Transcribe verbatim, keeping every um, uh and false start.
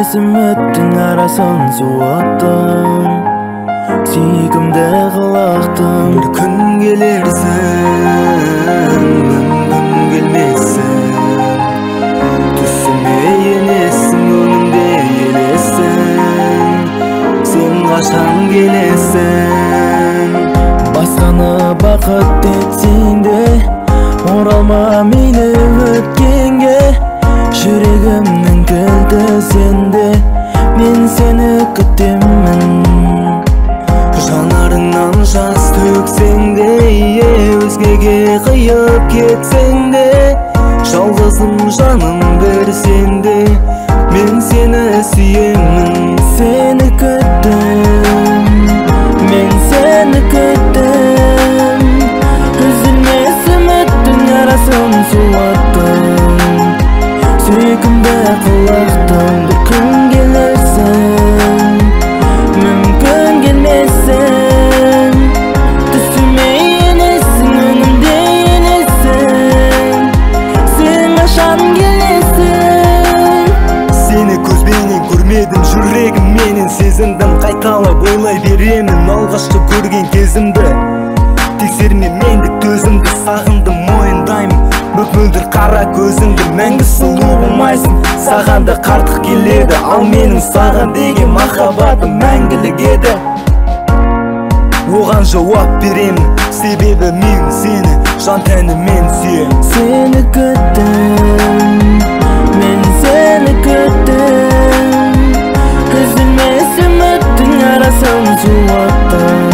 Üzülmez ümittің арасын суаттым, сүйкімді қылақтым. Bir күн келерсің, мүмкін келмессің, түсіме енесің, önümde елесің, сен қашан келесің? Басқаны бақыт етсең де, оралма мейлі өткенге. Жүрегімнің кілті сенде, мен сені күтемін. Жанарыңнан жас төксең де, өзгеге қиып кетсең де, жалғызым жаным берсең де, мен сені сүйемін. Сені күттім, мен сені күттім, үзілмес үміттің арасын суаттым, сүйкімді қылақтым. Bir күн келерсің, мүмкін келмессің, түсіме енесің, önümde елесің, сен қашан келесің? Сені көзбенен көрмедім, жүрегім менен сезіндім. Қайталап ойлай беремін алғашқы көрген кезімді. Тексерме мендік төзімді, сағындым, мойындаймын мөп-мөлдір қара көзіңді. Мәңгі сұлу болмайсың, саған да қартық келеді, ал менің саған деген махаббатым мәңгілік еді. Оған жауап беремін, себебі мен сені жан тәніммен сүйемін. Сені күттім, мен сені күттім, үзілмес үміттің арасын суаттым,